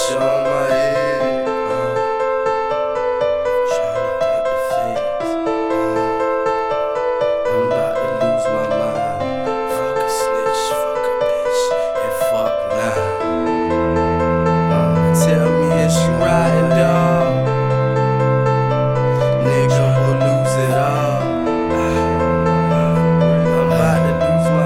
pressure on my head. Tryna take the fence. I'm about to lose my mind. Fuck a snitch, fuck a bitch, and fuck nine. Tell me is you riding, dog? Nigga will lose it all. I'm about to lose my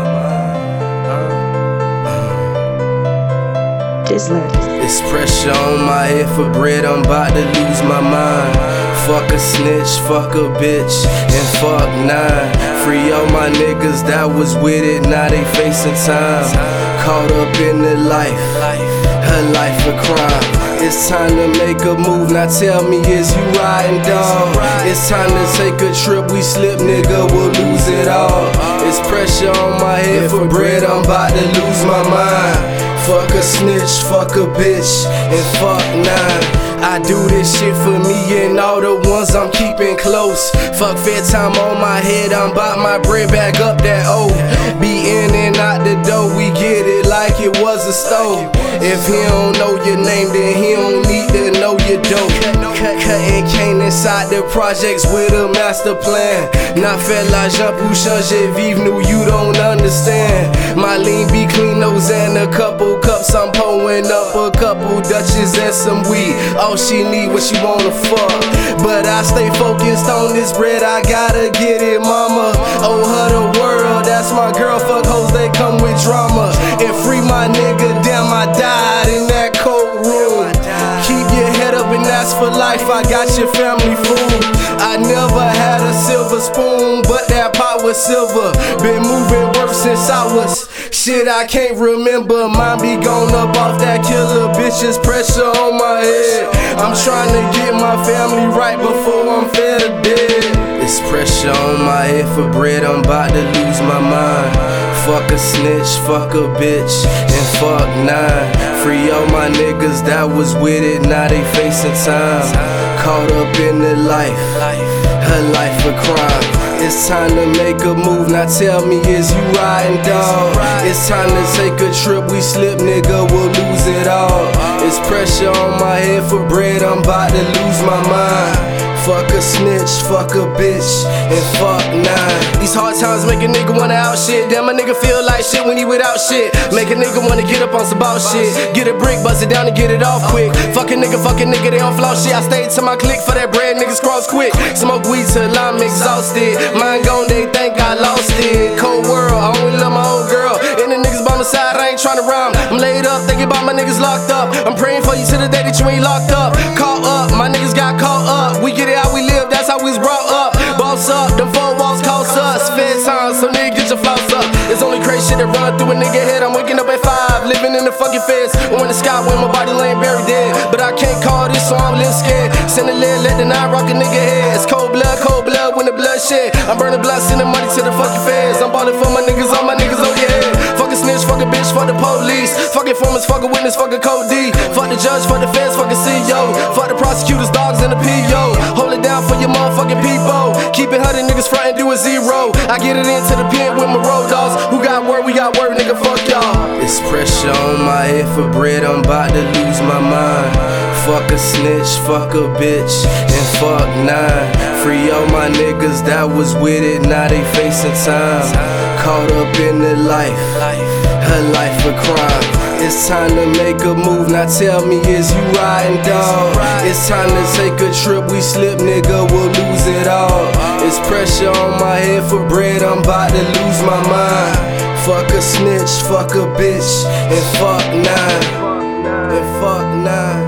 mind. It's pressure on my head for bread, I'm about to lose my mind. Fuck a snitch, fuck a bitch, and fuck nine. Free all my niggas that was with it, now they facing time. Caught up in the life, her life a crime. It's time to make a move, now tell me is you riding, dog? It's time to take a trip, we slip, nigga, we'll lose it all. It's pressure on my head for bread, I'm about to lose my mind. Fuck a snitch, fuck a bitch, and fuck nine. I do this shit for me and all the ones I'm keeping close. Fuck fair time on my head, I'm bout my bread back up that O. Be in and out the door, we get it like it was a stove. If he don't know your name, then he don't need to know your dope. Cutting cane inside the projects with a master plan. Not fait l'argent pour changer vivre, no you don't understand. My lean be clean nose and a couple cups, I'm pulling up a couple Dutches and some weed. All she need what she wanna fuck, but I stay focused on this bread, I gotta get it, mama. Owe her the world, that's my girl, fuck hoes, they come with drama. And free my nigga, damn I died in that cold room. Keep your head up and that's for life, I got your family food. I never had a silver spoon, but that pot was silver. Been moving work since I was shit, I can't remember. Mine be gone up off that killer, bitches pressure on my head. I'm trying to get my family right before I'm fed or dead. It's pressure on my head for bread, I'm about to lose my mind. Fuck a snitch, fuck a bitch, and fuck nine. Free all my niggas that was with it, now they facing time. Caught up in the life, her life a crime. It's time to make a move, now tell me is you riding, dog? It's time to take a trip, we slip, nigga, we'll lose it all. It's pressure on my head for bread, I'm about to lose my mind. Fuck a snitch, fuck a bitch, and fuck nine. These hard times make a nigga wanna out shit. Damn, a nigga feel like shit when he without shit. Make a nigga wanna get up on some boss shit. Get a brick, bust it down and get it off quick. Fuck a nigga, they don't flout shit. I stayed to my click for that bread, niggas cross quick. Smoke weed till I'm exhausted. Mine gone, they think I lost it. Cold world, I only love my old girl. And the niggas by my side, I ain't tryna rhyme. I'm laid up, thinking about my niggas locked up. I'm praying for you to the day that you ain't locked up. Caught up, my niggas got caught up. We get it how we live, that's how we was brought up. Boss up, them 4 walls cost us. Fed time, so nigga get your floss up. It's only crazy shit that run through a nigga head. I'm waking up at 5, living in the fucking feds. And when the sky when my body laying buried dead. But I can't call this, so I'm a little scared. Send a lead, let the night rock a nigga head. It's cold blood when the blood shed. I'm burning blood, sending money to the fucking feds. I'm ballin' for my niggas, all my niggas, oh yeah. Fuck a snitch, fuck a bitch, fuck the police. Fuck informants, fuck a witness, fuck a code D. Fuck the judge, fuck the feds, fuck a CEO. Fuck the prosecutors, dogs, and the PO. Hold it down for your motherfucking people. Keep it 100 niggas front and do a 0. I get it into the pen with my road dogs. Who got word? We got word, nigga, fuck y'all. It's pressure on my head for bread, I'm about to lose my mind. Fuck a snitch, fuck a bitch, and fuck nine. Free all my niggas that was with it, now they facing time. Caught up in the life, her life a crime. It's time to make a move, now tell me is you riding, dog? It's time to take a trip, we slip, nigga, we'll lose it all. It's pressure on my head for bread, I'm about to lose my mind. Fuck a snitch, fuck a bitch, and fuck nine. And fuck nine.